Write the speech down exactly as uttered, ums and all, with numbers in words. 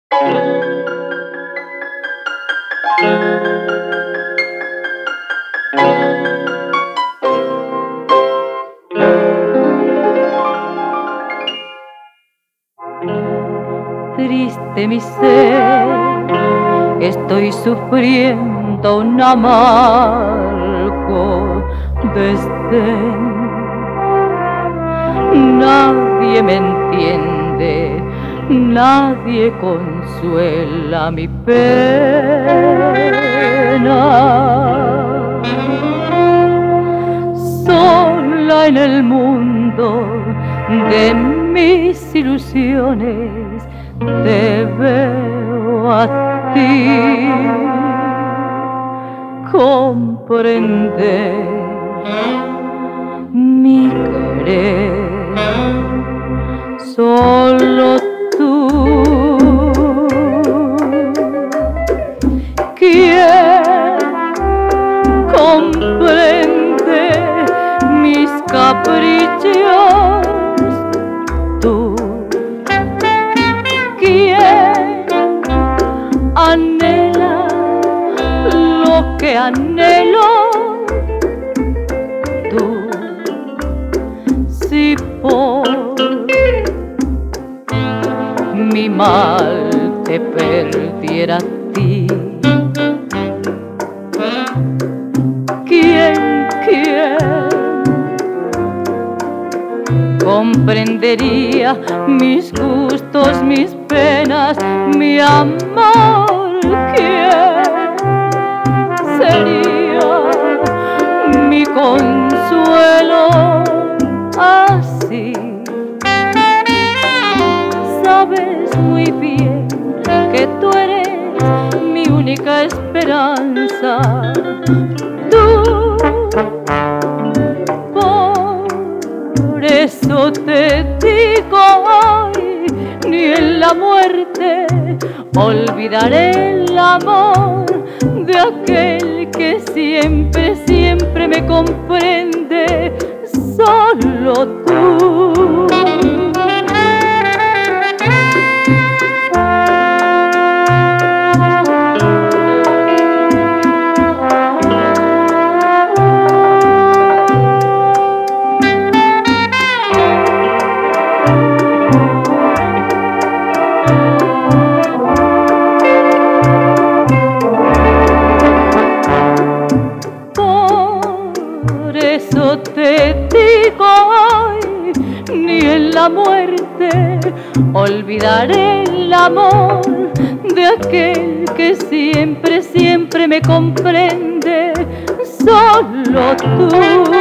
Triste mi ser, estoy sufriendo un amargo desdén. Nadie me entiende, nadie consuela mi pena. Sola en el mundo de mis ilusiones te veo a ti. Comprender mi querer, solo tú. ¿Quién comprende mis caprichos? Tú. ¿Quién anhela lo que anhelo? Tú. Si por mi mal te perdiera a ti, ¿quién, quién comprendería mis gustos, mis penas, mi amor? ¿Quién sería mi consuelo? Así sabes muy bien que tú eres mi única esperanza. Tú, por eso te digo hoy, ni en la muerte olvidaré el amor de aquel que siempre, siempre me comprende. Solo tú. Por eso te digo hoy, ni en la muerte olvidaré el amor de aquel que siempre, siempre me comprende. Solo tú.